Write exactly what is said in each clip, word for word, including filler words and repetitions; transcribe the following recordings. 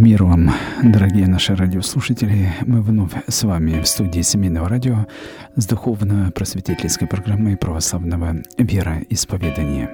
Мир вам, дорогие наши радиослушатели. Мы вновь с вами в студии Семейного радио с духовно-просветительской программой православного вероисповедания.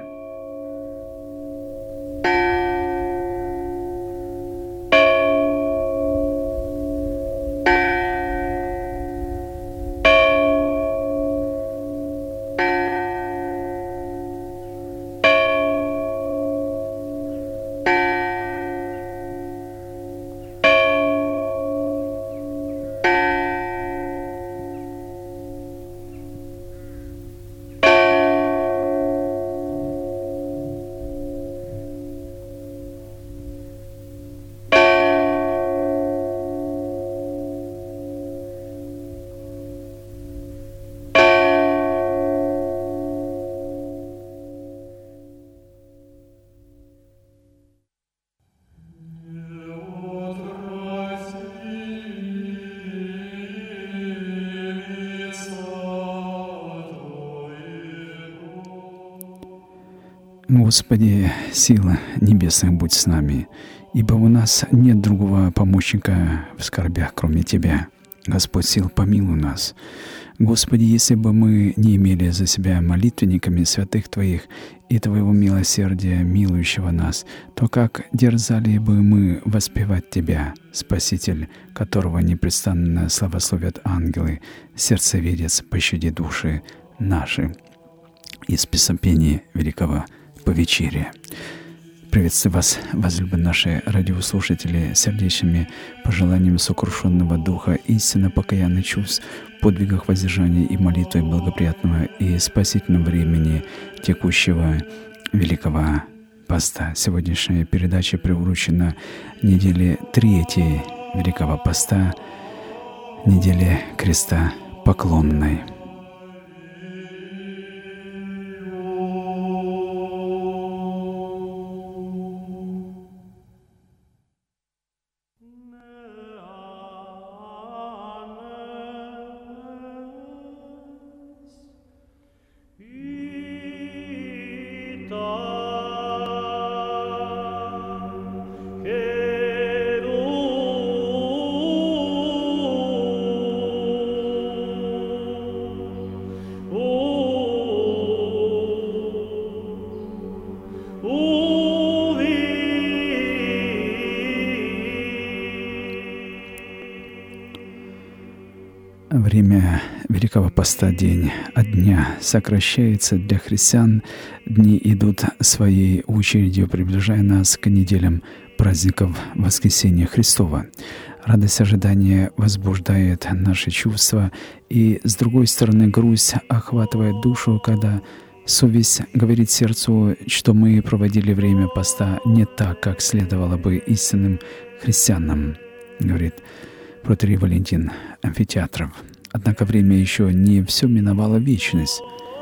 Господи, сила небесных, будь с нами, ибо у нас нет другого помощника в скорбях, кроме Тебя. Господь сил, помилуй нас. Господи, если бы мы не имели за себя молитвенниками святых Твоих и Твоего милосердия, милующего нас, то как дерзали бы мы воспевать Тебя, Спаситель, которого непрестанно славословят ангелы, сердцеведец, пощади души наши. Из песопения великого по вечере. Приветствую вас, возлюбленные наши радиослушатели, сердечными пожеланиями сокрушенного духа, истинно покаянных чувств, подвигах воздержания и молитвы благоприятного и спасительного времени текущего великого поста. Сегодняшняя передача приурочена неделе третьей великого поста, неделе креста поклонной. Время Великого Поста день от дня сокращается для христиан. Дни идут своей очередью, приближая нас к неделям праздников Воскресения Христова. Радость ожидания возбуждает наши чувства, и, с другой стороны, грусть охватывает душу, когда совесть говорит сердцу, что мы проводили время поста не так, как следовало бы истинным христианам, говорит протоиерей Валентин Амфитеатров. Однако время еще не все миновало вечность.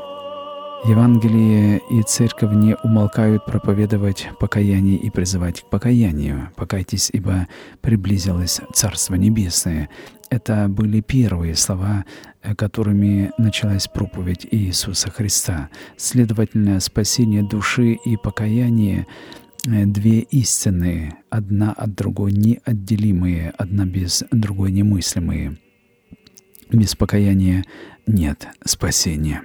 Евангелие и Церковь не умолкают проповедовать покаяние и призывать к покаянию. «Покайтесь, ибо приблизилось Царство Небесное». Это были первые слова, которыми началась проповедь Иисуса Христа. Следовательно, спасение души и покаяние — две истины, одна от другой неотделимые, одна без другой немыслимые. Без покаяния нет спасения.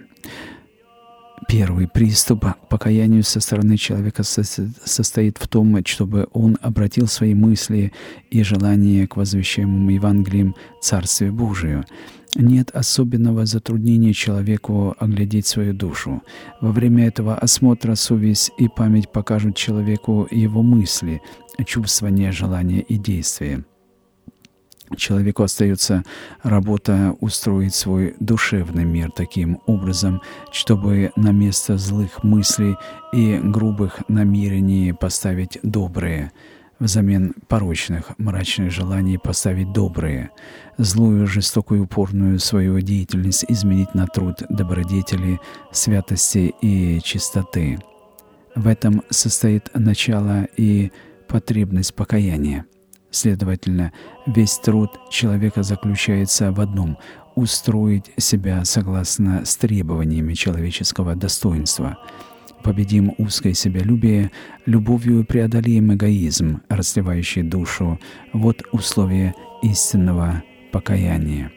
Первый приступ к покаянию со стороны человека состоит в том, чтобы он обратил свои мысли и желания к возвещаемым Евангелием Царствию Божию. Нет особенного затруднения человеку оглядеть свою душу. Во время этого осмотра совесть и память покажут человеку его мысли, чувствования, желания и действия. Человеку остается работа устроить свой душевный мир таким образом, чтобы на место злых мыслей и грубых намерений поставить добрые, взамен порочных, мрачных желаний поставить добрые, злую, жестокую, упорную свою деятельность изменить на труд добродетели, святости и чистоты. В этом состоит начало и потребность покаяния. Следовательно, весь труд человека заключается в одном — устроить себя согласно с требованиями человеческого достоинства. победим узкое себялюбие, любовью преодолеем эгоизм, расслевающий душу. Вот условие истинного покаяния.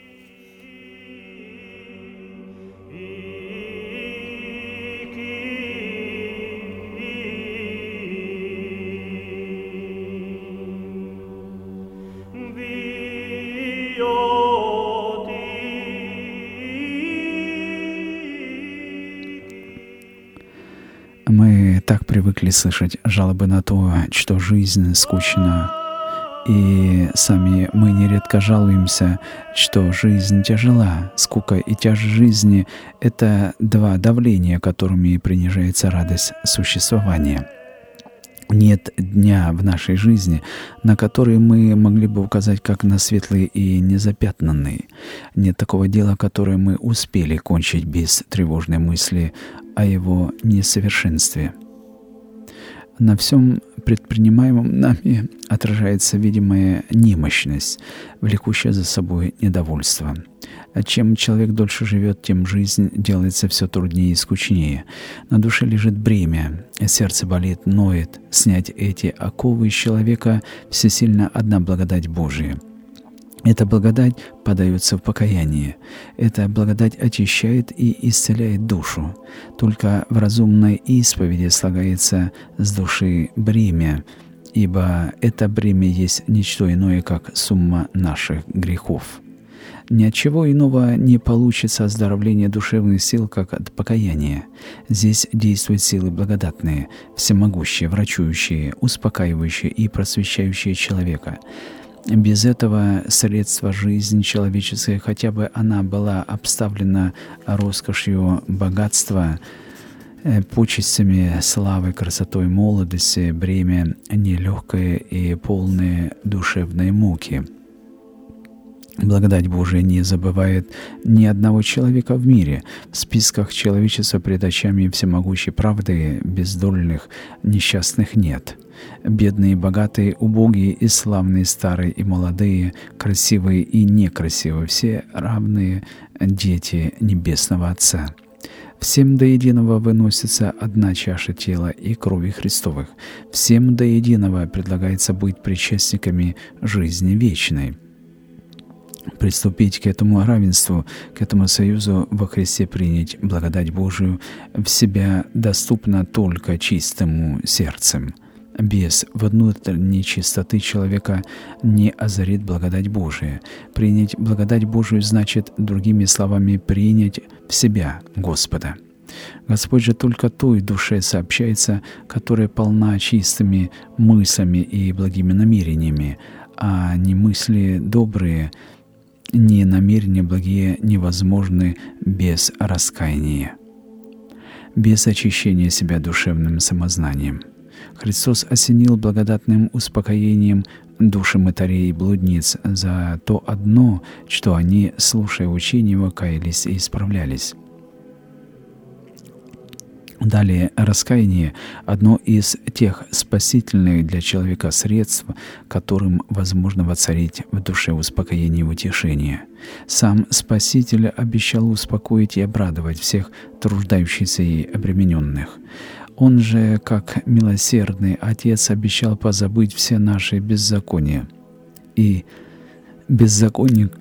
Мы так привыкли слышать жалобы на то, что жизнь скучна, и сами мы нередко жалуемся, что жизнь тяжела. Скука и тяжесть жизни — это два давления, которыми принижается радость существования. Нет дня в нашей жизни, на который мы могли бы указать как на светлый и незапятнанный. Нет такого дела, которое мы успели кончить без тревожной мысли о его несовершенстве. На всем предпринимаемом нами отражается видимая немощность, влекущая за собой недовольство. Чем человек дольше живет, тем жизнь делается все труднее и скучнее. На душе лежит бремя, сердце болит, ноет. Снять эти оковы из человека всесильна одна благодать Божия. Эта благодать подается в покаяние. Эта благодать очищает и исцеляет душу. Только в разумной исповеди слагается с души бремя, ибо это бремя есть ничто иное, как сумма наших грехов. Ни от чего иного не получится оздоровление душевных сил, как от покаяния. Здесь действуют силы благодатные, всемогущие, врачующие, успокаивающие и просвещающие человека. Без этого средства жизни человеческой, хотя бы она была обставлена роскошью богатства, почестями, славой, красотой молодости, бремя нелегкое и полное душевной муки. Благодать Божия не забывает ни одного человека в мире. В списках человечества пред очами всемогущей правды бездольных, несчастных нет. Бедные, богатые, убогие и славные, старые и молодые, красивые и некрасивые, все равные дети Небесного Отца. Всем до единого выносится одна чаша тела и крови Христовых. Всем до единого предлагается быть причастниками жизни вечной. Приступить к этому равенству, к этому союзу во Христе, принять благодать Божию в себя доступно только чистому сердцем. Без внутренней чистоты человека не озарит благодать Божия. Принять благодать Божию значит, другими словами, принять в себя Господа. Господь же только той душе сообщается, которая полна чистыми мыслями и благими намерениями, а не мысли добрые, ни намерения благие невозможны без раскаяния, без очищения себя душевным самознанием. Христос осенил благодатным успокоением души мытарей и блудниц за то одно, что они, слушая учение его, каялись и исправлялись. Далее, раскаяние – одно из тех спасительных для человека средств, которым возможно воцарить в душе успокоение и утешение. Сам Спаситель обещал успокоить и обрадовать всех труждающихся и обремененных. Он же, как милосердный Отец, обещал позабыть все наши беззакония. И беззаконник,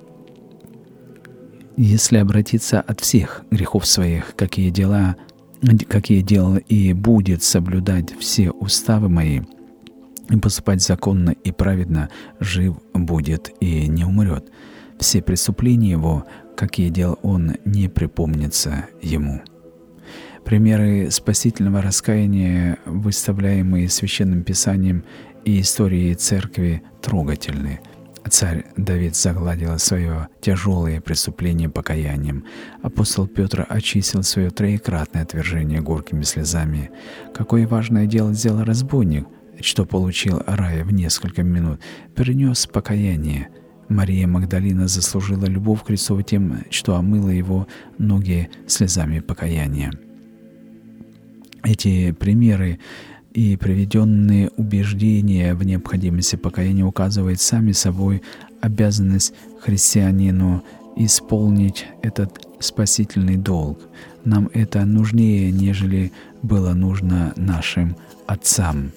если обратиться от всех грехов своих, какие дела какие делал и будет соблюдать все уставы мои, и поступать законно и праведно, жив будет и не умрет. Все преступления его, какие делал он, не припомнятся ему». Примеры спасительного раскаяния, выставляемые Священным Писанием и историей Церкви, трогательны. Царь Давид загладил свое тяжелое преступление покаянием. Апостол Петр очистил свое троекратное отвержение горькими слезами. Какое важное дело сделал разбойник, что получил рая в несколько минут, перенес покаяние. Мария Магдалина заслужила любовь Христову тем, что омыла его ноги слезами покаяния. Эти примеры и приведенные убеждения в необходимости покаяния указывают сами собой обязанность христианину исполнить этот спасительный долг. Нам это нужнее, нежели было нужно нашим отцам.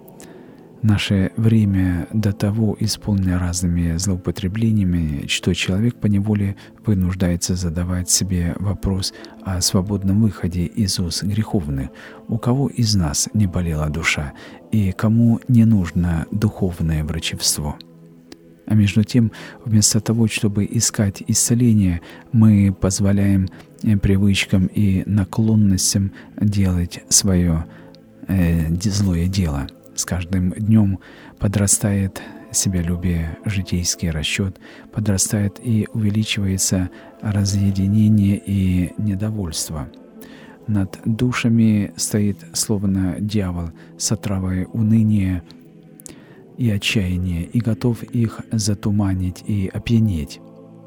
Наше время до того исполнено разными злоупотреблениями, что человек поневоле вынуждается задавать себе вопрос о свободном выходе из уз греховных. У кого из нас не болела душа, и кому не нужно духовное врачевство? А между тем, вместо того, чтобы искать исцеление, мы позволяем привычкам и наклонностям делать свое э, злое дело. С каждым днем подрастает себялюбие, житейский расчет, подрастает и увеличивается разъединение и недовольство. Над душами стоит словно дьявол с отравой уныния и отчаяния, и готов их затуманить и опьянеть.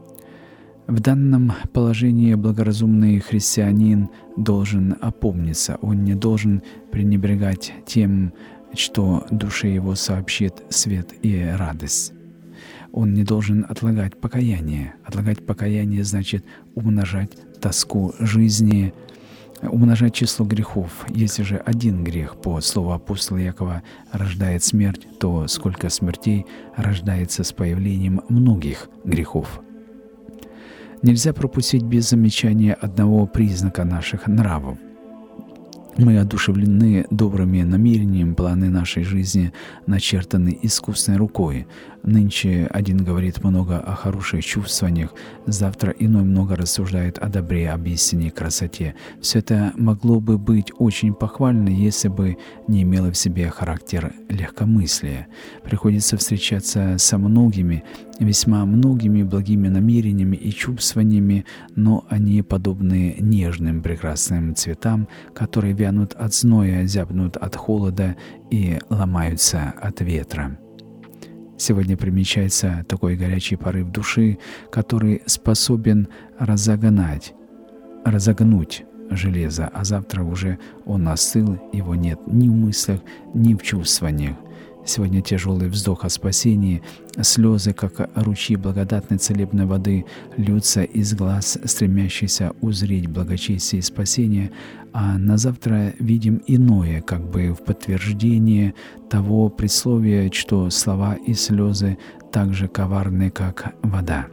В данном положении благоразумный христианин должен опомниться, он не должен пренебрегать тем, что душе его сообщит свет и радость. Он не должен отлагать покаяние. Отлагать покаяние значит умножать тоску жизни, умножать число грехов. Если же один грех, по слову апостола Якова, рождает смерть, то сколько смертей рождается с появлением многих грехов. Нельзя пропустить без замечания одного признака наших нравов. Мы одушевлены добрыми намерениями, планы нашей жизни начертаны искусной рукой. Нынче один говорит много о хороших чувствованиях, завтра иной много рассуждает о добре, об истине, красоте. Все это могло бы быть очень похвально, если бы не имело в себе характер легкомыслия. Приходится встречаться со многими, весьма многими благими намерениями и чувствованиями, но они подобны нежным прекрасным цветам, которые вянут от зноя, зябнут от холода и ломаются от ветра. Сегодня примечается такой горячий порыв души, который способен разогнать, разогнуть железо, а завтра уже он остыл, его нет ни в мыслях, ни в чувствованиях. Сегодня тяжелый вздох о спасении, слезы, как ручьи благодатной целебной воды, льются из глаз, стремящихся узреть благочестие и спасение, а на завтра видим иное, как бы в подтверждение того присловия, что слова и слезы так же коварны, как вода.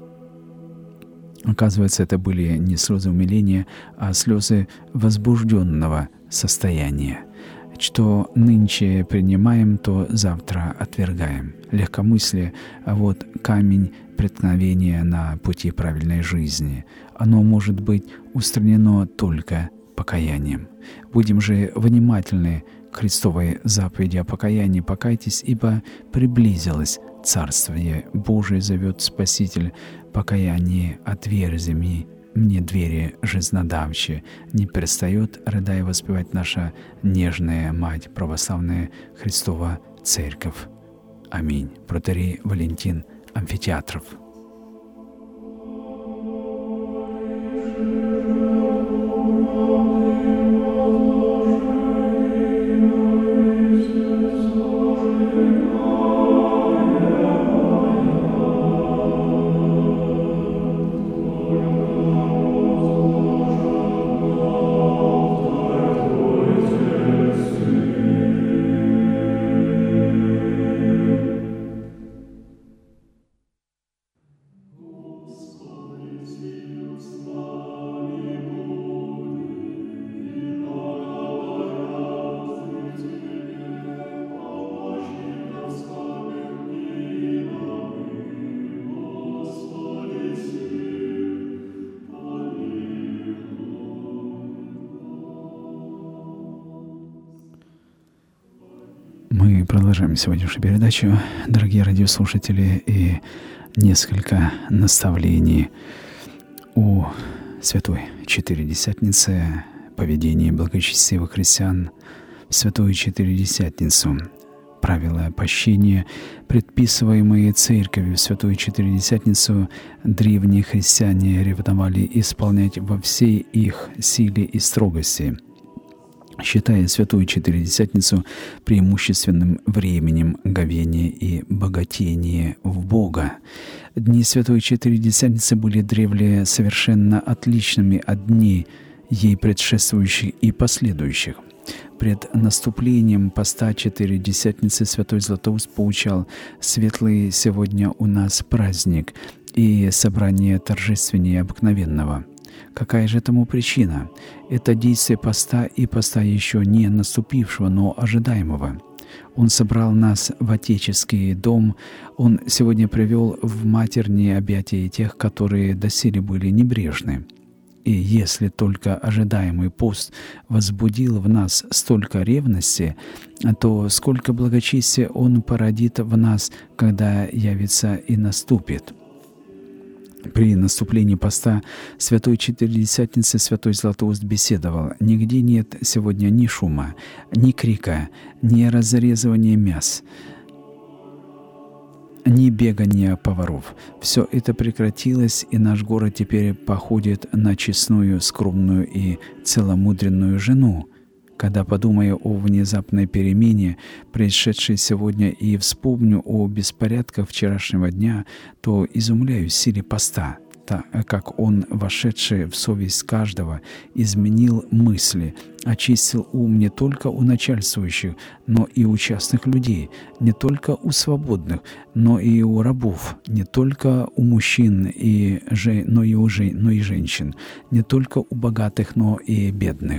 Оказывается, это были не слезы умиления, а слезы возбужденного состояния. Что нынче принимаем, то завтра отвергаем. Легкомыслие, а вот камень преткновения на пути правильной жизни. Оно может быть устранено только покаянием. Будем же внимательны к Христовой заповеди о покаянии. Покайтесь, ибо приблизилось Царствие Божие, зовет Спаситель. Покаяние отверзи мне двери жизнодавчие, не перестает, рыдая, воспевать наша нежная Мать, православная Христова Церковь. Аминь. Протоиерей Валентин Амфитеатров. Мы продолжаем сегодняшнюю передачу, дорогие радиослушатели, и несколько наставлений о Святой Четыредесятнице, поведении благочестивых христиан в Святую Четыредесятницу. Правила пощения, предписываемые Церковью в Святую Четыредесятницу, древние христиане ревновали исполнять во всей их силе и строгости. считая Святую Четыредесятницу преимущественным временем говения и богатения в Бога. Дни Святой Четыредесятницы были древле совершенно отличными от дней ей предшествующих и последующих. Пред наступлением поста Четыредесятницы святой Златоуст поучал: «Светлый сегодня у нас праздник и собрание торжественнее обыкновенного». Какая же тому причина? Это действие поста и поста еще не наступившего, но ожидаемого. Он собрал нас в отеческий дом, Он сегодня привел в матерние объятия тех, которые доселе были небрежны. И если только ожидаемый пост возбудил в нас столько ревности, то сколько благочестия он породит в нас, когда явится и наступит. При наступлении поста Святой Четыредесятницы святой Златоуст беседовал: «Нигде нет сегодня ни шума, ни крика, ни разрезывания мяс, ни бегания поваров. Все это прекратилось, и наш город теперь походит на честную, скромную и целомудренную жену. Когда подумаю о внезапной перемене, происшедшей сегодня, и вспомню о беспорядках вчерашнего дня, то изумляюсь силе поста, так как он, вошедший в совесть каждого, изменил мысли, очистил ум не только у начальствующих, но и у частных людей, не только у свободных, но и у рабов, не только у мужчин, и же, но, и у же, но и женщин, не только у богатых, но и бедных».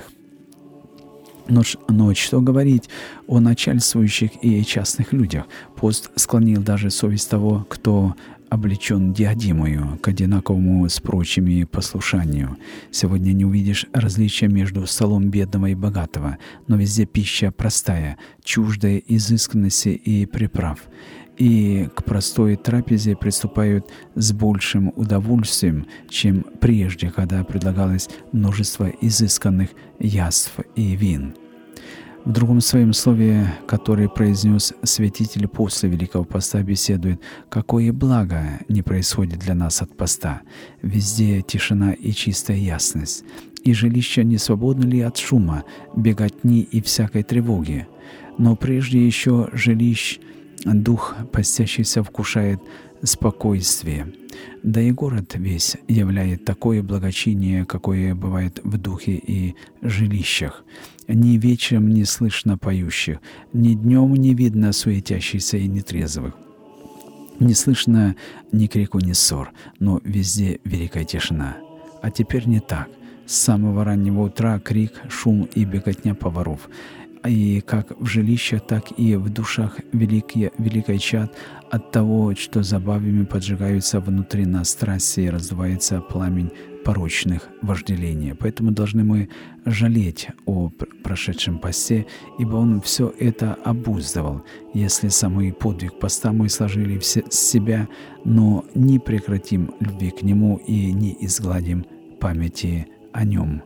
Но, но что говорить о начальствующих и частных людях? Пост склонил даже совесть того, кто облечен диадимою, к одинаковому с прочими послушанию. Сегодня не увидишь различия между столом бедного и богатого, но везде пища простая, чуждая изысканности и приправ. И к простой трапезе приступают с большим удовольствием, чем прежде, когда предлагалось множество изысканных яств и вин. В другом своем слове, который произнес святитель после Великого Поста, беседует: «Какое благо не происходит для нас от поста! Везде тишина и чистая ясность. И жилища не свободны ли от шума, беготни и всякой тревоги? Но прежде еще жилищ дух постящийся вкушает спокойствие. Да и город весь являет такое благочиние, какое бывает в духе и жилищах. Ни вечером не слышно поющих, ни днем не видно суетящихся и нетрезвых. Не слышно ни крику, ни ссор, но везде великая тишина. А теперь не так. С самого раннего утра крик, шум и беготня поваров. И как в жилищах, так и в душах великий, великий чад от того, что забавами поджигаются внутри нас страсти и раздувается пламень порочных вожделений. Поэтому должны мы жалеть о прошедшем посте, ибо он все это обуздывал. Если самый подвиг поста мы сложили все с себя, но не прекратим любви к нему и не изгладим памяти о нем».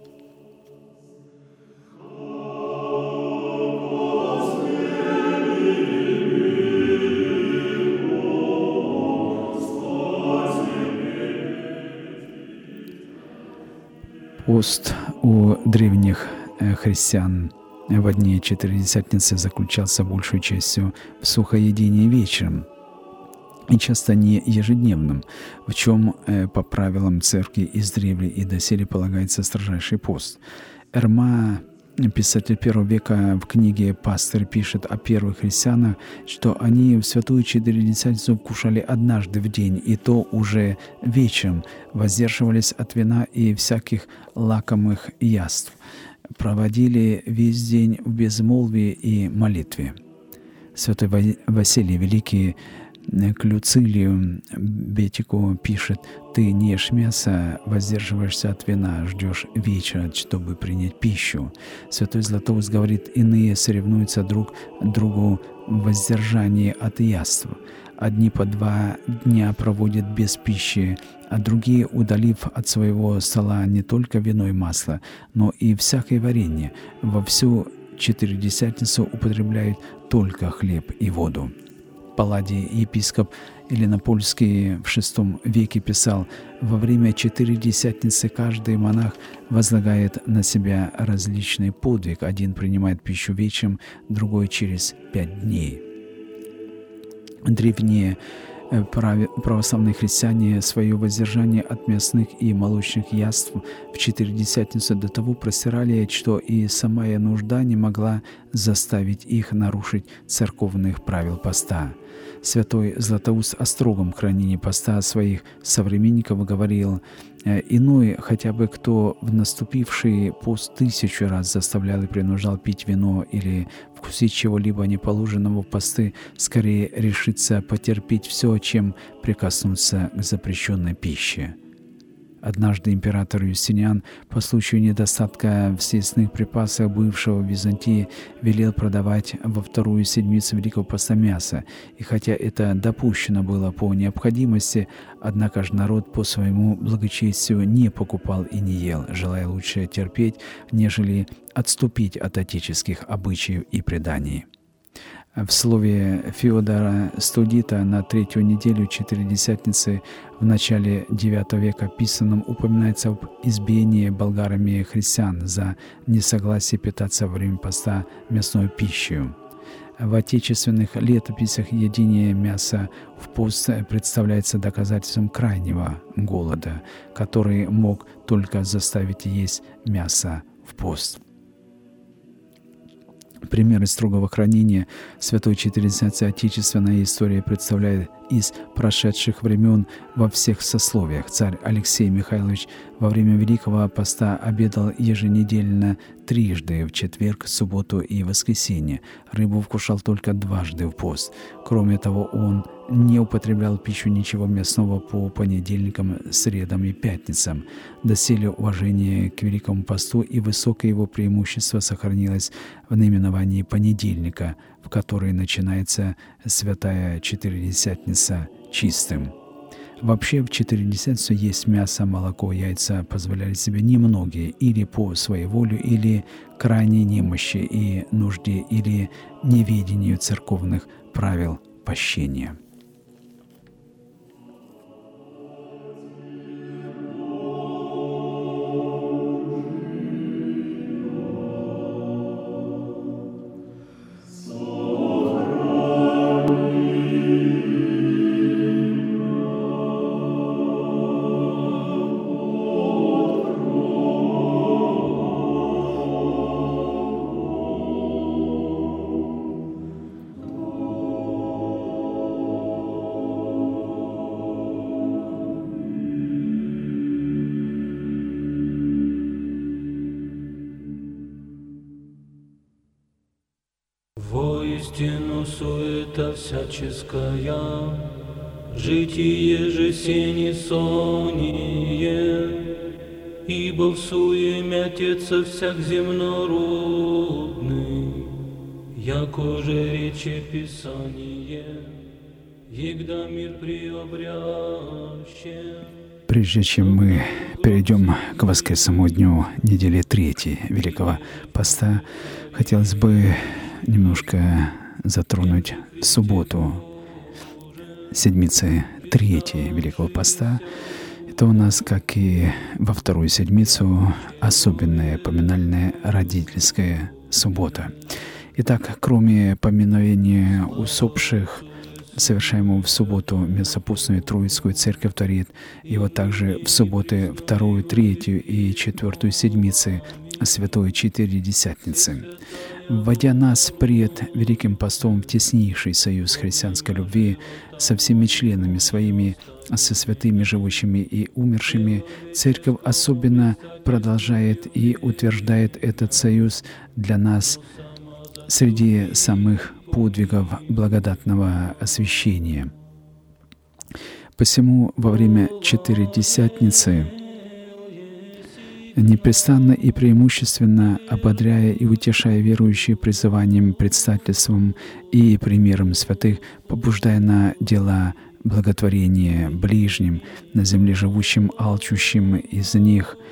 Пост у древних христиан во дни Четыредесятницы заключался большей частью в сухоедении вечером и часто не ежедневным, в чем по правилам церкви издревле и доселе полагается строжайший пост. Эрма, писатель первого века, в книге «Пастырь» пишет о первых христианах, что они в святую Четыредесятницу кушали однажды в день, и то уже вечером, воздерживались от вина и всяких лакомых яств, проводили весь день в безмолвии и молитве. Святой Василий Великий к Люцилию Бетику пишет: «Ты не ешь мясо, воздерживаешься от вина, ждешь вечера, чтобы принять пищу». Святой Златоуст говорит: «Иные соревнуются друг другу в воздержании от яств. Одни по два дня проводят без пищи, а другие, удалив от своего стола не только вино и масло, но и всякое варенье, во всю Четыредесятницу употребляют только хлеб и воду». Палладий, епископ Еленопольский в шестом веке писал: «Во время Четыредесятницы каждый монах возлагает на себя различный подвиг. Один принимает пищу вечером, другой через пять дней». Древние православные христиане свое воздержание от мясных и молочных яств в Четыредесятницу до того простирали, что и самая нужда не могла заставить их нарушить церковных правил поста. Святой Златоуст о строгом хранении поста своих современников говорил: «Иной, хотя бы кто в наступивший пост тысячу раз заставлял и принуждал пить вино или вкусить чего-либо неположенного в посты, скорее решится потерпеть все, чем прикоснуться к запрещенной пище». Однажды император Юстиниан по случаю недостатка в съестных припасах бывшего в Византии велел продавать во вторую седмицу Великого Поста мясо. И хотя это допущено было по необходимости, однако же народ по своему благочестию не покупал и не ел, желая лучше терпеть, нежели отступить от отеческих обычаев и преданий. В слове Феодора Студита на третью неделю Четыредесятницы в начале девятого века писаном упоминается об избиении болгарами христиан за несогласие питаться во время поста мясной пищей. В отечественных летописях едение мяса в пост представляется доказательством крайнего голода, который мог только заставить есть мясо в пост. Примеры строгого хранения Святой Четыредесятницы отечественная история представляет из прошедших времен во всех сословиях. Царь Алексей Михайлович во время Великого Поста обедал еженедельно трижды: в четверг, субботу и воскресенье. Рыбу вкушал только дважды в пост. Кроме того, он не употреблял пищу ничего мясного по понедельникам, средам и пятницам. Доселе уважение к Великому Посту и высокое его преимущество сохранилось в наименовании понедельника, в который начинается Святая Четыредесятница чистым. Вообще в Четыредесятницу есть мясо, молоко, яйца позволяли себе немногие, или по своеволию, или крайней немощи и нужде, или неведению церковных правил пощения. Воистину суета всяческая, житие же сени соние, ибо в суе мятится всяк земнородный, яко же рече Писание, егда мир приобрящен. Прежде чем мы перейдем к воскресному дню недели третьей Великого Поста, хотелось бы немножко затронуть субботу седмицы третьей Великого Поста. Это у нас, как и во вторую седмицу, особенная поминальная родительская суббота. Итак, кроме поминовения усопших, совершаемого в субботу Месопустную Троицкую Церковь творит его также в субботы вторую, третью и четвертую седмицы Святой Четыредесятницы. Вводя нас пред Великим Постом в теснейший союз христианской любви со всеми членами своими, со святыми живущими и умершими, Церковь особенно продолжает и утверждает этот союз для нас среди самых подвигов благодатного освящения. Посему во время Четыредесятницы, непрестанно и преимущественно ободряя и утешая верующие призыванием, предстательством и примером святых, побуждая на дела благотворения ближним, на земле живущим, алчущим из них,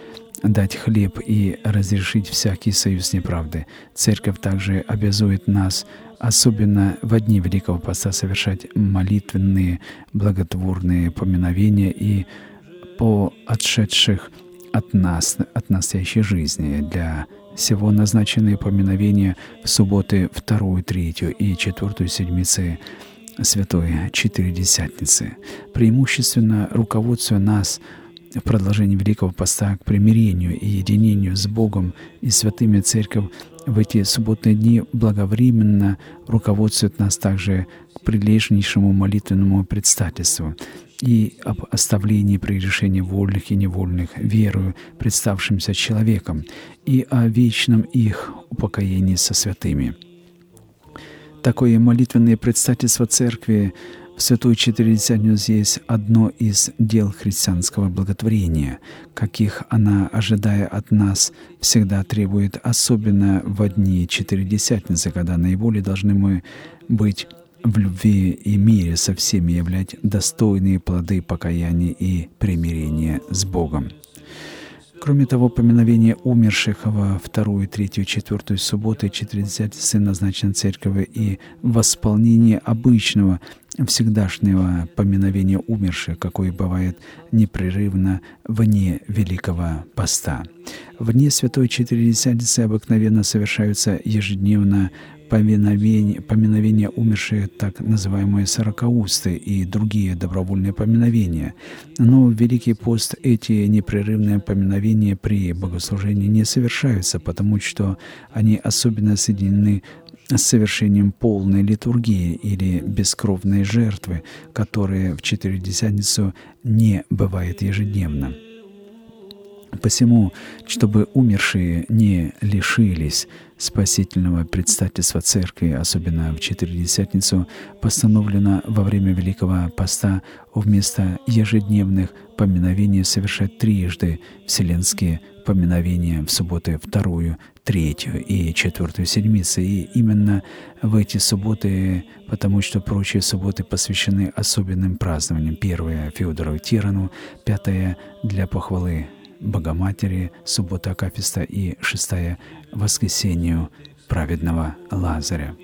дать хлеб и разрешить всякий союз неправды. Церковь также обязует нас, особенно в дни Великого Поста, совершать молитвенные, благотворные поминовения и по отшедших от нас, от настоящей жизни. Для всего назначенные поминовения в субботы вторую, третью и четвертую седмицы Святой Четыредесятницы, преимущественно руководствуя нас в продолжении Великого Поста к примирению и единению с Богом и святыми. Церковь в эти субботные дни благовременно руководствует нас также к прилежнейшему молитвенному предстательству и об оставлении прегрешений вольных и невольных верою представшимся человеком и о вечном их упокоении со святыми. Такое молитвенное предстательство Церкви в Святую Четыредесятницу есть одно из дел христианского благотворения, каких она, ожидая от нас, всегда требует, особенно в дни Четыредесятницы, когда наиболее должны мы быть в любви и мире со всеми, являть достойные плоды покаяния и примирения с Богом. Кроме того, поминовение умерших во вторую, третью, четвертую субботы Четыредесятницы назначено Церковью и восполнение обычного всегдашнего поминовения умерших, какое бывает непрерывно вне Великого Поста. Вне Святой Четыредесятницы обыкновенно совершаются ежедневно поминовения, поминовения умерших, так называемые сорокаусты и другие добровольные поминовения. Но в Великий пост эти непрерывные поминовения при богослужении не совершаются, потому что они особенно соединены с совершением полной литургии или бескровной жертвы, которые в Четыредесятницу не бывает ежедневно. Посему, чтобы умершие не лишились спасительного предстательства Церкви, особенно в Четыредесятницу, постановлено во время Великого Поста вместо ежедневных поминовений совершать трижды вселенские поминовения в субботы вторую, третью и четвертую седмицы. И именно в эти субботы, потому что прочие субботы посвящены особенным празднованиям. Первая — Феодору Тирану, пятая — для похвалы Богоматери, суббота Акафиста, и шестая — воскресению праведного Лазаря.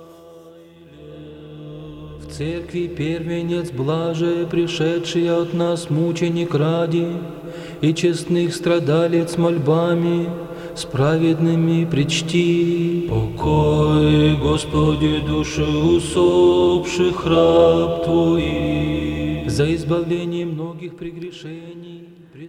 В церкви первенец блаже, пришедший от нас мученик ради, и честных страдалец мольбами, с праведными причти. Покой, Господи, души усопших раб Твоих, за избавление многих прегрешений.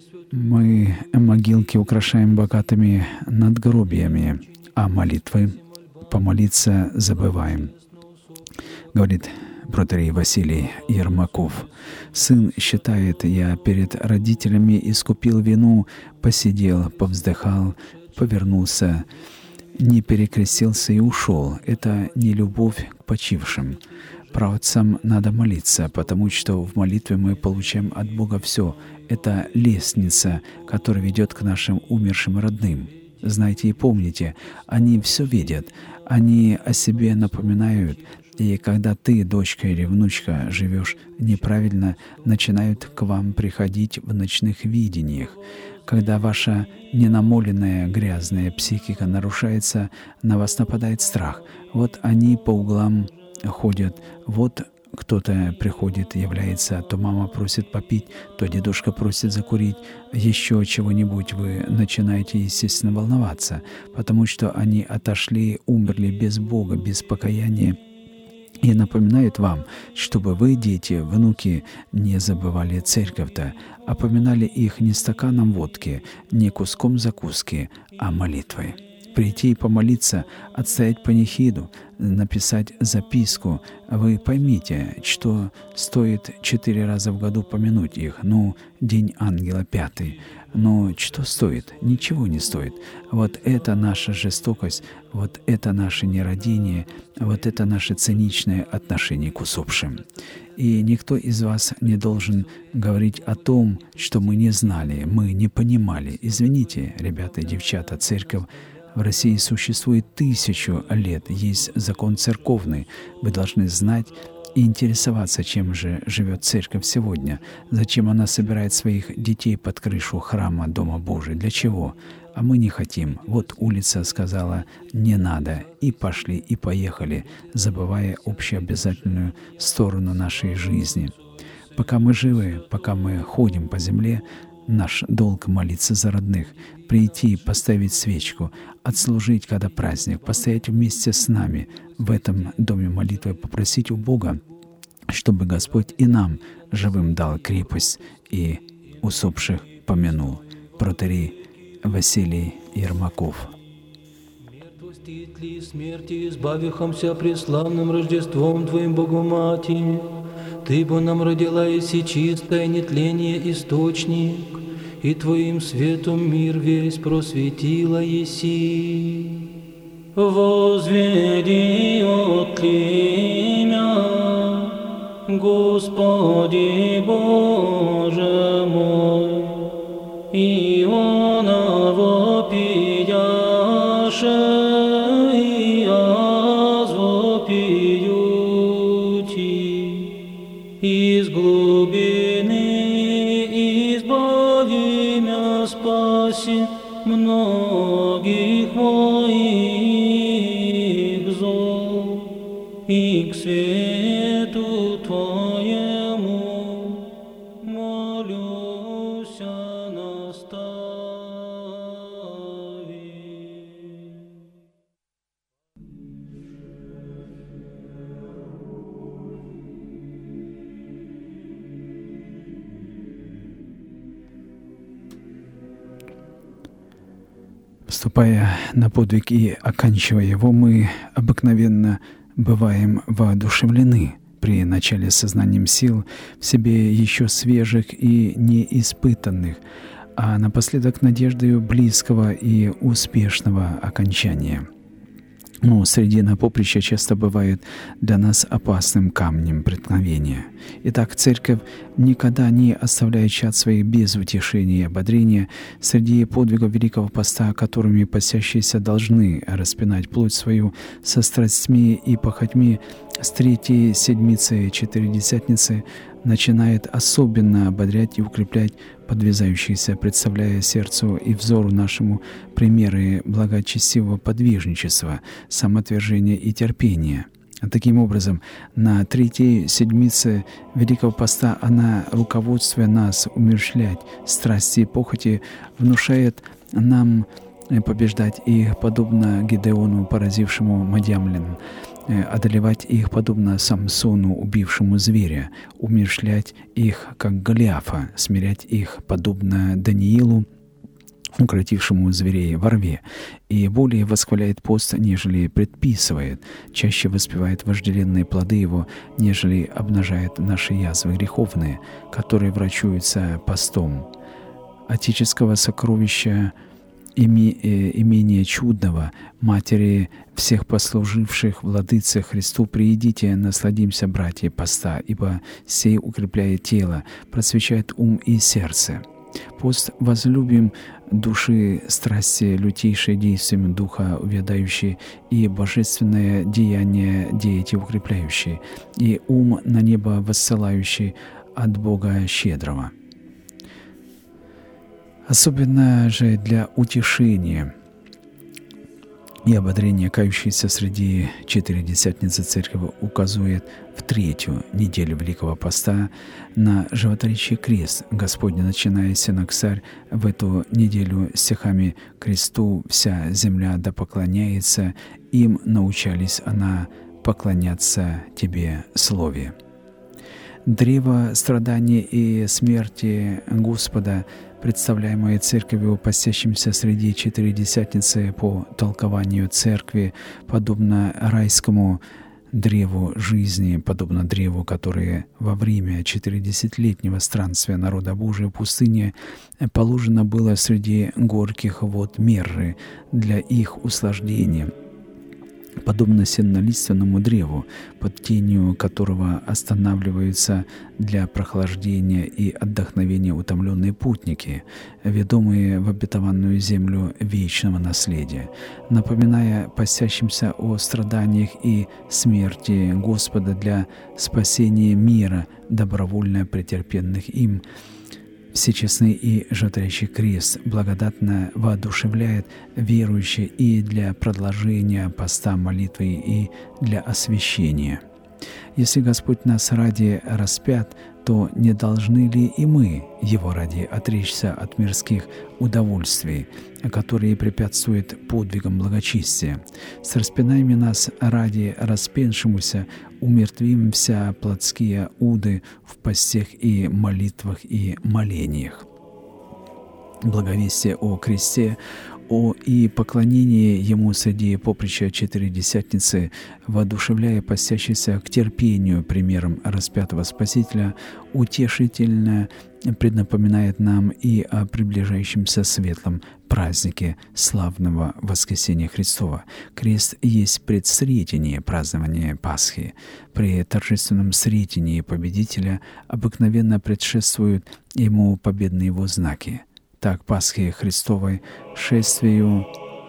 Мы могилки украшаем богатыми надгробиями, а молитвы помолиться забываем. Говорит протоиерей Василий Ермаков. Сын считает: я перед родителями искупил вину, посидел, повздыхал, повернулся, не перекрестился и ушел. Это не любовь к почившим. Праотцам надо молиться, потому что в молитве мы получаем от Бога все. Это лестница, которая ведет к нашим умершим родным. Знайте и помните, они все видят, они о себе напоминают. И когда ты, дочка или внучка, живешь неправильно, начинают к вам приходить в ночных видениях. Когда ваша ненамоленная грязная психика нарушается, на вас нападает страх. Вот они по углам ходят, вот кто-то приходит, является, то мама просит попить, то дедушка просит закурить, еще чего-нибудь. Вы начинаете, естественно, волноваться, потому что они отошли, умерли без Бога, без покаяния, и напоминают вам, чтобы вы, дети, внуки, не забывали церковь-то, а поминали их не стаканом водки, не куском закуски, а молитвой. Прийти и помолиться, отстоять панихиду, написать записку. Вы поймите, что стоит четыре раза в году помянуть их. Ну, День Ангела пятый. Но что стоит? Ничего не стоит. Вот это наша жестокость, вот это наше нерадение, вот это наше циничное отношение к усопшим. И никто из вас не должен говорить о том, что мы не знали, мы не понимали. Извините, ребята и девчата, церковь в России существует тысячу лет, есть закон церковный. Вы должны знать и интересоваться, чем же живет церковь сегодня, зачем она собирает своих детей под крышу храма Дома Божия, для чего. А мы не хотим. Вот улица сказала «не надо», и пошли, и поехали, забывая общеобязательную сторону нашей жизни. Пока мы живы, пока мы ходим по земле, наш долг молиться за родных, прийти, поставить свечку, отслужить, когда праздник, постоять вместе с нами в этом доме молитвы, попросить у Бога, чтобы Господь и нам живым дал крепость и усопших помянул. Протоиерей Василий Ермаков. Простит ли смерти, избавихомся преславным Рождеством Твоим, Богу Мати? Ты бы нам родила еси чистое нетление источник, и Твоим светом мир весь просветила еси. Возведи от имя, Господи Боже мой, Иона вопияше, и аз вопиюти, из глубины избави мя, спаси многих моих зол, и к свету Твоему молюся настави. Вступая на подвиг и оканчивая его, мы обыкновенно бываем воодушевлены при начале сознанием сил в себе еще свежих и неиспытанных, а напоследок надеждою близкого и успешного окончания. Но средина поприща часто бывает для нас опасным камнем преткновения. Итак, Церковь никогда не оставляет чад своих без утешения и ободрения среди подвигов Великого Поста, которыми постящиеся должны распинать плоть свою со страстьми и похотьми. С третьей седмицы Четыредесятницы начинает особенно ободрять и укреплять подвязающихся, представляя сердцу и взору нашему примеры благочестивого подвижничества, самоотвержения и терпения. Таким образом, на третьей седмице Великого Поста она, руководствуя нас умерщвлять страсти и похоти, внушает нам побеждать их, подобно Гидеону, поразившему мадьямлян, одолевать их, подобно Самсону, убившему зверя, умерщвлять их, как Голиафа, смирять их, подобно Даниилу, укротившему зверей во рве, и более восхваляет пост, нежели предписывает, чаще воспевает вожделенные плоды его, нежели обнажает наши язвы греховные, которые врачуются постом. Отеческого сокровища Име, э, имение чудного, матери всех послуживших владыце Христу, приидите, насладимся, братья, поста, ибо сей укрепляет тело, просвещает ум и сердце. Пост возлюбим души страсти, лютейшие действием Духа увядающие, и божественное деяние деяти укрепляющие, и ум на небо воссылающий от Бога щедрого. Особенно же для утешения и ободрения кающейся среди Четыредесятницы Церковь указывает в третью неделю Великого Поста на животворящий крест Господня, начиная сеноксарь в эту неделю стихами «Кресту вся земля да поклоняется, им научались она поклоняться Тебе, Слове». Древо страдания и смерти Господа, представляемое Церковью, постящимся среди Четыредесятницы по толкованию Церкви, подобно райскому древу жизни, подобно древу, которое во время четыредесятилетнего странствия народа Божия в пустыне положено было среди горьких вод Мерры для их услаждения. подобно сеннолиственному древу, под тенью которого останавливаются для прохлаждения и отдохновения утомленные путники, ведомые в обетованную землю вечного наследия, напоминая пасящимся о страданиях и смерти Господа для спасения мира, добровольно претерпенных им. Всечестный и животворящий крест благодатно воодушевляет верующих и для продолжения поста молитвы и для освящения. Если Господь нас ради распят, то не должны ли и мы Его ради отречься от мирских удовольствий, которые препятствуют подвигам благочестия? С распинаями нас ради распеншемуся умертвим вся плотские уды в постях и молитвах и молениях. Благовестие о кресте, о и поклонении Ему среди поприща Четыредесятницы, воодушевляя постящихся к терпению примером распятого Спасителя, утешительно преднапоминает нам и о приближающемся светлом празднике славного воскресения Христова. Крест есть предсретение празднования Пасхи. При торжественном сретении победителя обыкновенно предшествуют ему победные его знаки. Так Пасхе Христовой, шествию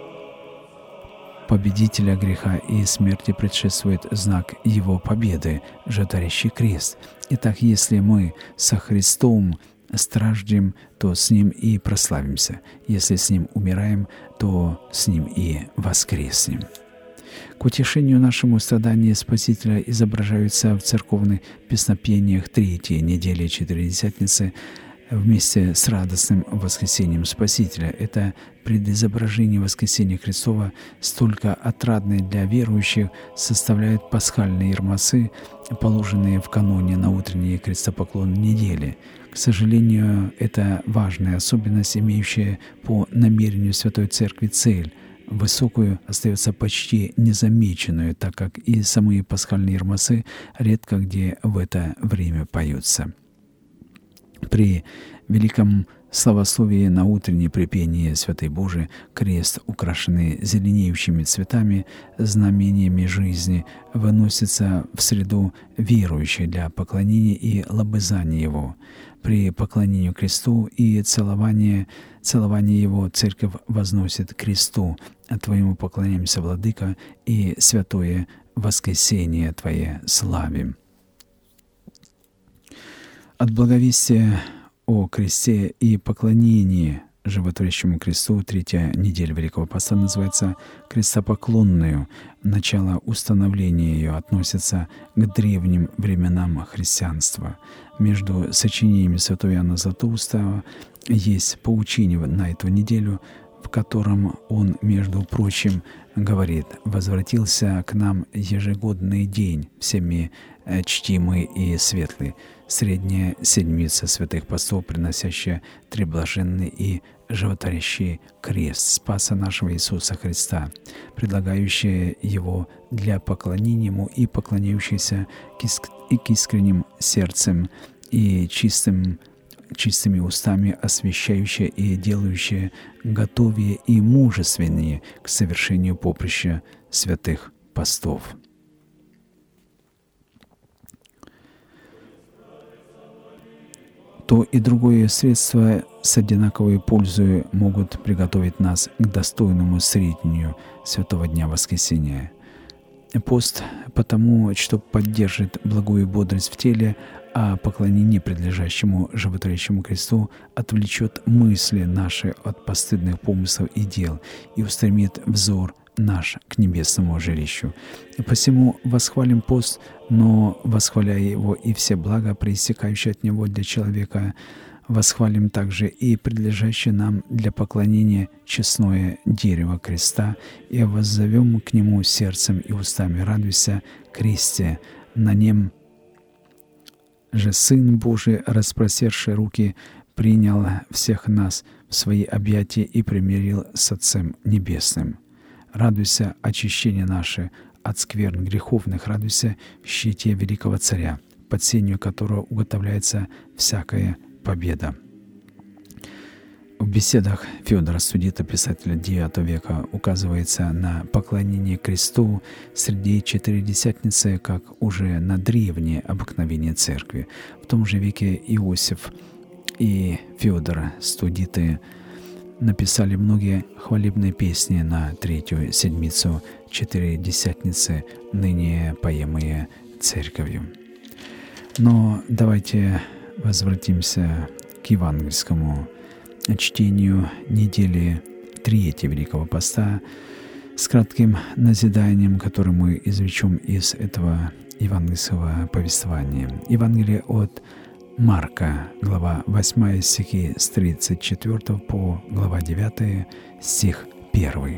победителя греха и смерти предшествует знак Его победы, животворящий крест. Итак, если мы со Христом страждем, то с Ним и прославимся. Если с Ним умираем, то с Ним и воскреснем. К утешению нашему страдания Спасителя изображаются в церковных песнопениях третьей недели Четыредесятницы вместе с радостным воскресением Спасителя. Это предизображение воскресения Христова, столько отрадное для верующих, составляют пасхальные ермасы, положенные в каноне на утренние крестопоклонные недели. К сожалению, это важная особенность, имеющая по намерению Святой Церкви цель высокую, остается почти незамеченную, так как и самые пасхальные ермасы редко где в это время поются. При великом славословии на утреннее припение Святой Божией крест, украшенный зеленеющими цветами, знамениями жизни, выносится в среду верующих для поклонения и лобызания Его. При поклонении кресту и целовании, целовании Его церковь возносит к кресту: «Твоему поклоняемся, Владыка, и святое воскресение Твое славим». От благовестия о кресте и поклонении животворящему кресту третья неделя Великого Поста называется крестопоклонную. Начало установления ее относится к древним временам христианства. Между сочинениями святого Иоанна Златоуста есть поучение на эту неделю, в котором он, между прочим, говорит: «Возвратился к нам ежегодный день, всеми чтимый и светлый, средняя седмица святых постов, приносящая треблаженный и животворящий крест Спаса нашего Иисуса Христа, предлагающая Его для поклонения Ему и поклоняющаяся к искренним сердцем и чистым чистыми устами, освящающая и делающая готовее и мужественнее к совершению поприща святых постов». То и другое средство с одинаковой пользой могут приготовить нас к достойному сретению Святого Дня Воскресения. Пост потому, что поддержит благую бодрость в теле, а поклонение предлежащему животворящему кресту отвлечет мысли наши от постыдных помыслов и дел и устремит взор наш к небесному жилищу. Посему восхвалим пост, но, восхваляя его и все блага, проистекающие от него для человека, восхвалим также и предлежащее нам для поклонения честное дерево креста, и воззовем к нему сердцем и устами: «Радуйся, кресте, на нем же Сын Божий, распростерший руки, принял всех нас в свои объятия и примирил с Отцем Небесным. Радуйся, очищение наше от скверн греховных, радуйся щите великого Царя, под сенью которого уготовляется всякая победа». В беседах Феодора Студита, писателя девятого века, указывается на поклонение кресту среди Четыредесятницы как уже на древнее обыкновение церкви. В том же веке Иосиф и Феодор Студиты написали многие хвалебные песни на третью седмицу Четыредесятницы, ныне поемые церковью. Но давайте возвратимся к евангельскому чтению недели третьей Великого Поста с кратким назиданием, которое мы извлечем из этого евангельского повествования. Евангелие от Марка, глава восьмая, стихи с тридцать четвёртого по глава девятая, стих первый.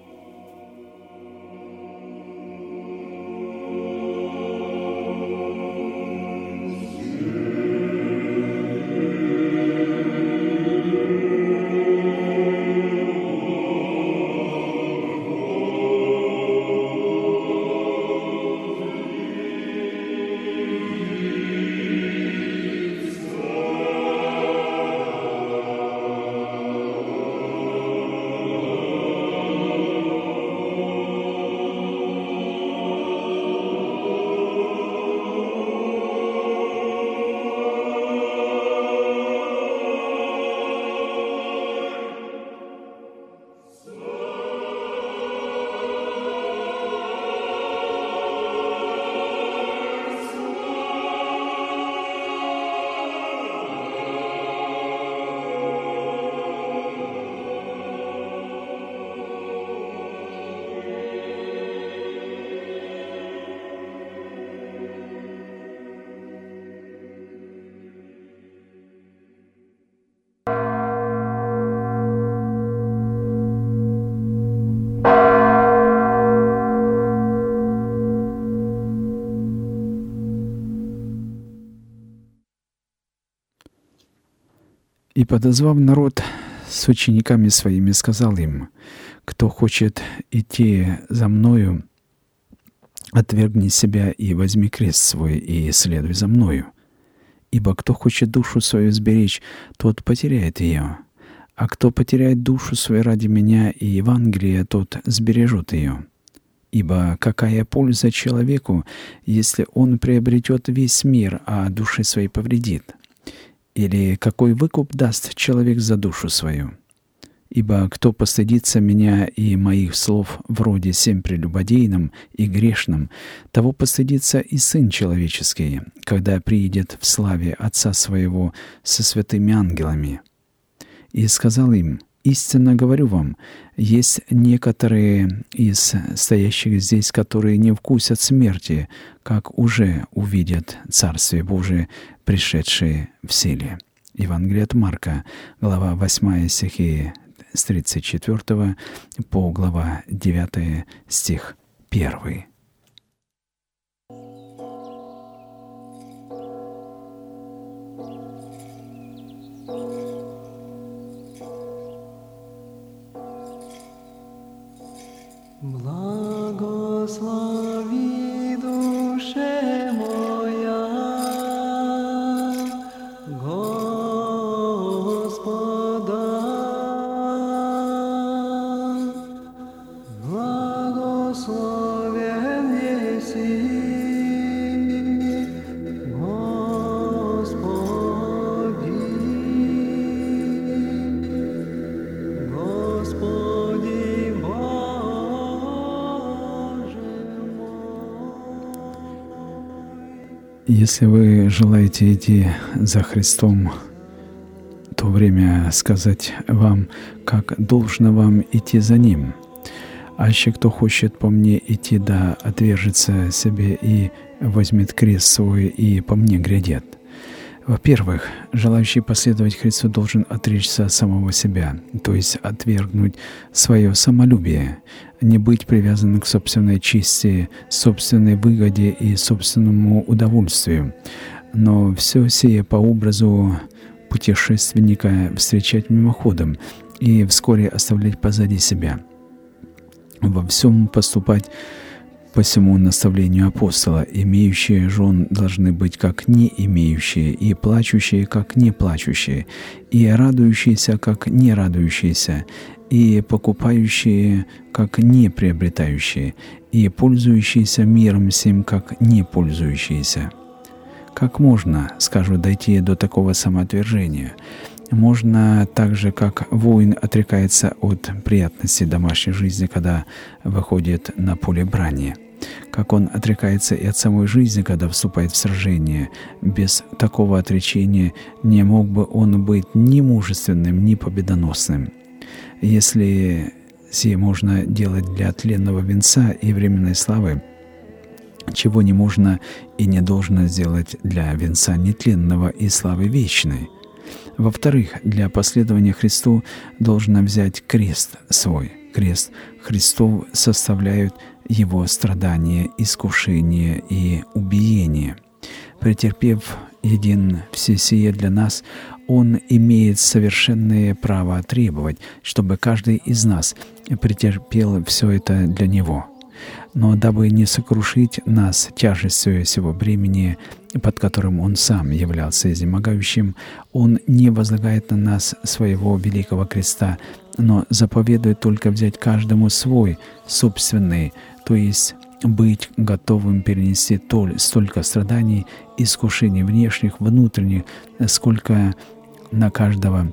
«И, подозвав народ с учениками своими, сказал им: кто хочет идти за мною, отвергни себя и возьми крест свой, и следуй за мною. Ибо кто хочет душу свою сберечь, тот потеряет ее, а кто потеряет душу свою ради меня и Евангелия, тот сбережет ее. Ибо какая польза человеку, если он приобретет весь мир, а души своей повредит? Или какой выкуп даст человек за душу свою? Ибо кто постыдится меня и моих слов вроде «семь прелюбодейным» и «грешным», того постыдится и Сын Человеческий, когда приидет в славе Отца Своего со святыми ангелами». И сказал им: «Истинно говорю вам, есть некоторые из стоящих здесь, которые не вкусят смерти, как уже увидят Царствие Божие, пришедшие в силе». Евангелие от Марка, глава восьмая, стихи с тридцать четвёртого по глава девятая, стих первый. Благослови душе моя Господа, благословен еси Господи, Господи Боже мой. Если вы желаете идти за Христом, то время сказать вам, как должно вам идти за Ним. А еще кто хочет по мне идти, да отвержется себе и возьмет крест свой, и по мне грядет. Во-первых, желающий последовать Христу должен отречься от самого себя, то есть отвергнуть свое самолюбие, не быть привязанным к собственной чести, собственной выгоде и собственному удовольствию, но все сие по образу путешественника встречать мимоходом и вскоре оставлять позади себя. Во всем поступать По всему наставлению апостола, имеющие жен должны быть как не имеющие, и плачущие, как не плачущие, и радующиеся, как не радующиеся, и покупающие, как не приобретающие, и пользующиеся миром сим, как не пользующиеся. Как можно, скажу, дойти до такого самоотвержения? Можно так же, как воин отрекается от приятности домашней жизни, когда выходит на поле брани. Как он отрекается и от самой жизни, когда вступает в сражение. Без такого отречения не мог бы он быть ни мужественным, ни победоносным. Если сие можно делать для тленного венца и временной славы, чего не можно и не должно сделать для венца нетленного и славы вечной. Во-вторых, для последования Христу должно взять крест свой. Крест Христов составляют Его страдания, искушения и убиения. Претерпев един все сие для нас, Он имеет совершенное право требовать, чтобы каждый из нас претерпел все это для Него. Но дабы не сокрушить нас тяжестью сего бремени, под которым Он сам являлся изнемогающим, Он не возлагает на нас своего великого креста, но заповедует только взять каждому свой, собственный, то есть быть готовым перенести толь, столько страданий, искушений внешних, внутренних, сколько на каждого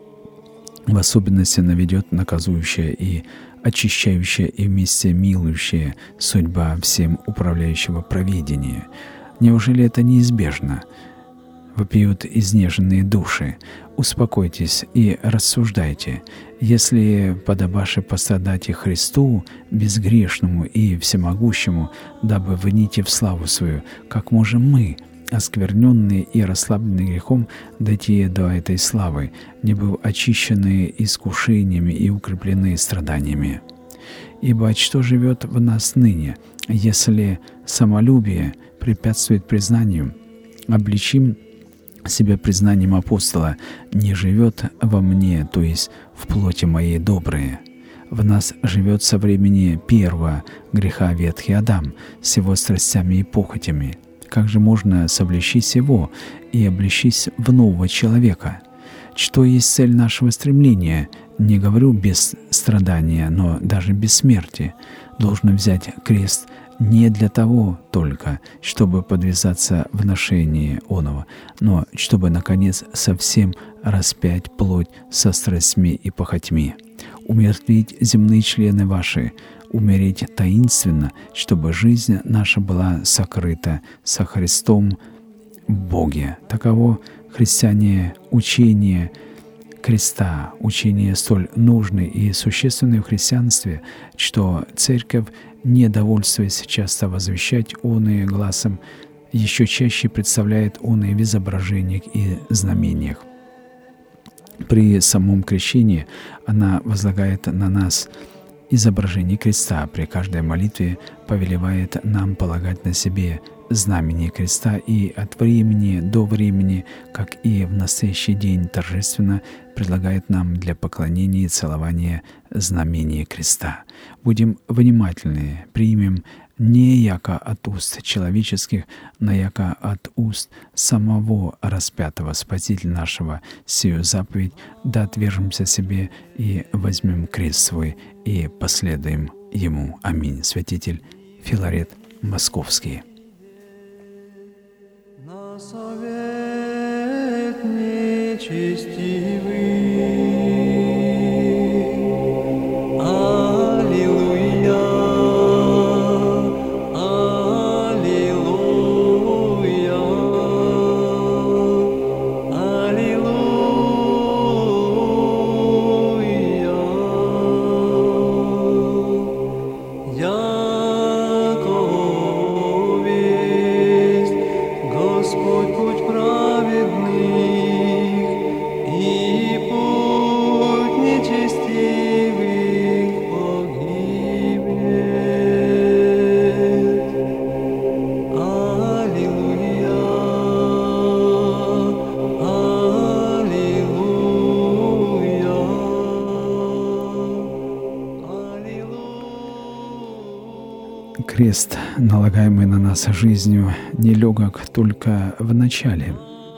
в особенности наведет наказующая и очищающая и вместе милующая судьба всем управляющего провидения. Неужели это неизбежно? Вопиют изнеженные души. Успокойтесь и рассуждайте. Если подобаше пострадать и Христу, безгрешному и всемогущему, дабы вните в славу свою, как можем мы, оскверненные и расслабленные грехом, дойти до этой славы, не быв очищенные искушениями и укрепленные страданиями? Ибо что живет в нас ныне, если самолюбие препятствует признанию? Обличим себя признанием апостола: «Не живет во мне, то есть в плоти моей добрые». В нас живет со времени первого греха ветхий Адам с его страстями и похотями. Как же можно совлечись его и облечись в нового человека? Что есть цель нашего стремления? Не говорю без страдания, но даже без смерти. Должно взять крест не для того только, чтобы подвязаться в ношении оного, но чтобы, наконец, совсем распять плоть со страстьми и похотьми. Умертвить земные члены ваши, умереть таинственно, чтобы жизнь наша была сокрыта со Христом в Боге. Таково, христиане, учение креста, учение столь нужное и существенное в христианстве, что Церковь, не довольствуясь часто возвещать оное гласом, еще чаще представляет оное в изображениях и знамениях. При самом крещении она возлагает на нас изображение креста, при каждой молитве повелевает нам полагать на себе знамение креста и от времени до времени, как и в настоящий день, торжественно предлагает нам для поклонения и целования знамение креста. Будем внимательны, примем не яко от уст человеческих, но яко от уст самого распятого Спасителя нашего сию заповедь, да отвержемся себе и возьмем крест свой и последуем Ему. Аминь. Святитель Филарет Московский. На совет нечестивый. Господь путь праведных и путь крест, налагаемый на нас жизнью, нелегок только в начале,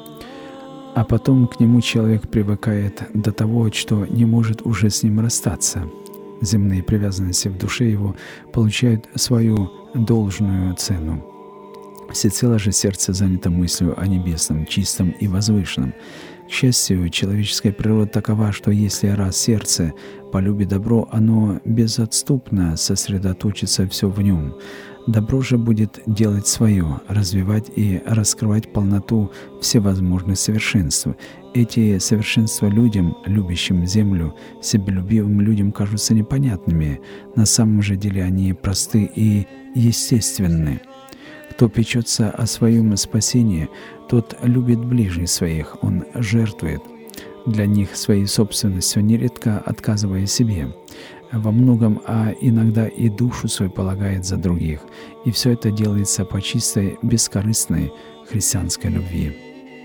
а потом к нему человек привыкает до того, что не может уже с ним расстаться. Земные привязанности в душе его получают свою должную цену. Всецело же сердце занято мыслью о небесном, чистом и возвышенном. К счастью, человеческая природа такова, что если раз сердце полюбит добро, оно безотступно сосредоточится все в нем. Добро же будет делать свое, развивать и раскрывать полноту всевозможных совершенств. Эти совершенства людям, любящим землю, себелюбивым людям, кажутся непонятными. На самом же деле они просты и естественны. Кто печется о своем спасении, тот любит ближних своих, он жертвует для них своей собственностью, нередко отказывая себе. Во многом, а иногда и душу свою полагает за других. И все это делается по чистой, бескорыстной христианской любви.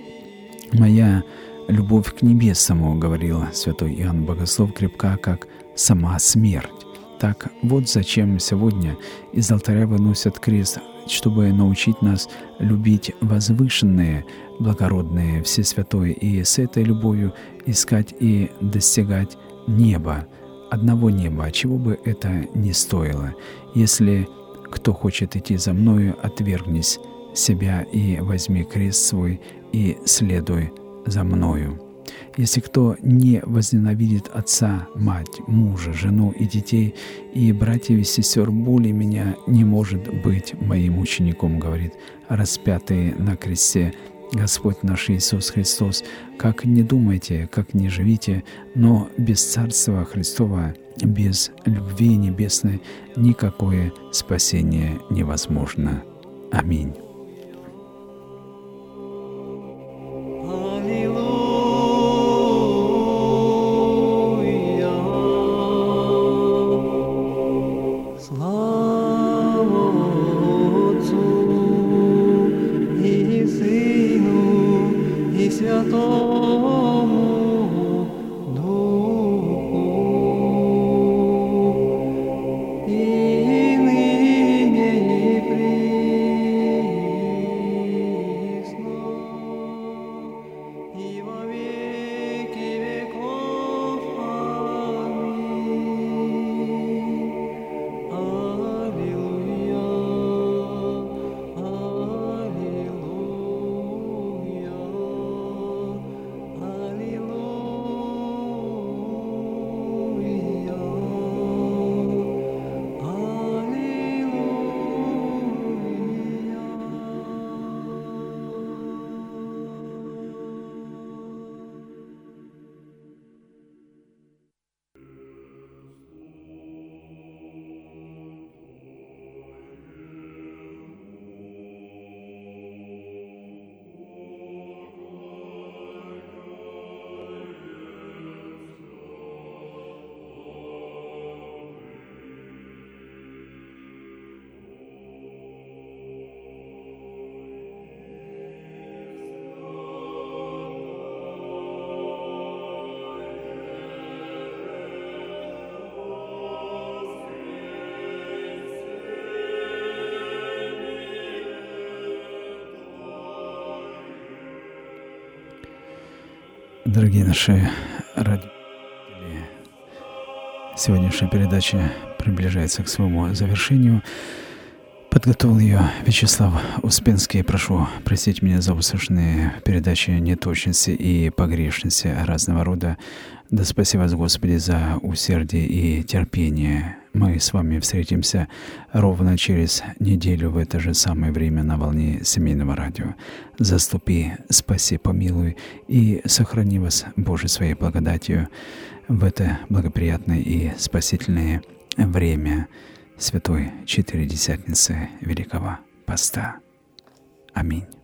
«Моя любовь к небесному, — говорил святой Иоанн Богослов, — крепка, как сама смерть». Так вот зачем сегодня из алтаря выносят крест, чтобы научить нас любить возвышенное, благородное, всесвятое, и с этой любовью искать и достигать неба, одного неба, чего бы это ни стоило. Если кто хочет идти за мною, отвергнись себя и возьми крест свой и следуй за мною. Если кто не возненавидит отца, мать, мужа, жену и детей, и братьев и сестер более меня, не может быть моим учеником, говорит распятый на кресте Господь наш Иисус Христос. Как не думайте, как не живите, но без Царства Христова, без любви небесной никакое спасение невозможно. Аминь. Дорогие наши радиослушатели, сегодняшняя передача приближается к своему завершению. Подготовил ее Вячеслав Успенский. Прошу простить меня за услышанные передачи неточности и погрешности разного рода. Да спаси вас, Господи, за усердие и терпение. Мы с вами встретимся ровно через неделю в это же самое время на волне семейного радио. Заступи, спаси, помилуй и сохрани вас, Боже, своей благодатью в это благоприятное и спасительное время Святой Четыредесятницы Великого Поста. Аминь.